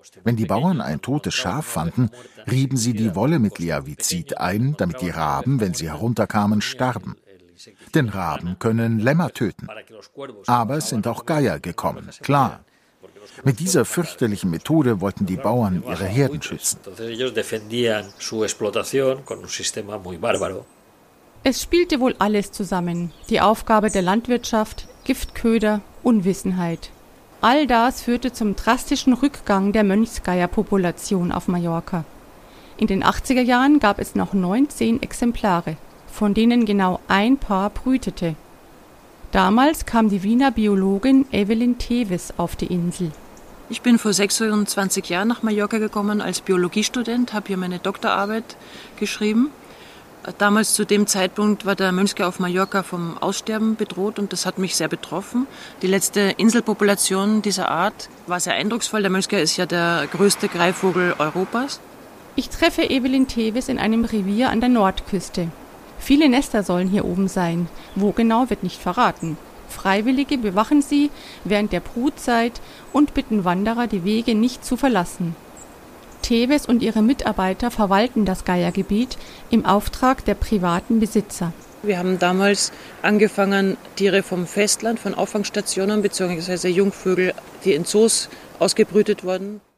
Wenn die Bauern ein totes Schaf fanden, rieben sie die Wolle mit Leavizid ein, damit die Raben, wenn sie herunterkamen, starben. Denn Raben können Lämmer töten. Aber es sind auch Geier gekommen, klar. Mit dieser fürchterlichen Methode wollten die Bauern ihre Herden schützen. Es spielte wohl alles zusammen. Die Aufgabe der Landwirtschaft, Giftköder, Unwissenheit. All das führte zum drastischen Rückgang der Mönchsgeierpopulation auf Mallorca. In den 80er Jahren gab es noch 19 Exemplare, von denen genau ein Paar brütete. Damals kam die Wiener Biologin Evelyn Teves auf die Insel. Ich bin vor 26 Jahren nach Mallorca gekommen als Biologiestudent, habe hier meine Doktorarbeit geschrieben. Damals zu dem Zeitpunkt war der Mönchsgeier auf Mallorca vom Aussterben bedroht und das hat mich sehr betroffen. Die letzte Inselpopulation dieser Art war sehr eindrucksvoll. Der Mönchsgeier ist ja der größte Greifvogel Europas. Ich treffe Evelyn Teves in einem Revier an der Nordküste. Viele Nester sollen hier oben sein. Wo genau, wird nicht verraten. Freiwillige bewachen sie während der Brutzeit und bitten Wanderer, die Wege nicht zu verlassen. Teves und ihre Mitarbeiter verwalten das Geiergebiet im Auftrag der privaten Besitzer. Wir haben damals angefangen, Tiere vom Festland, von Auffangstationen bzw. Jungvögel, die in Zoos ausgebrütet wurden,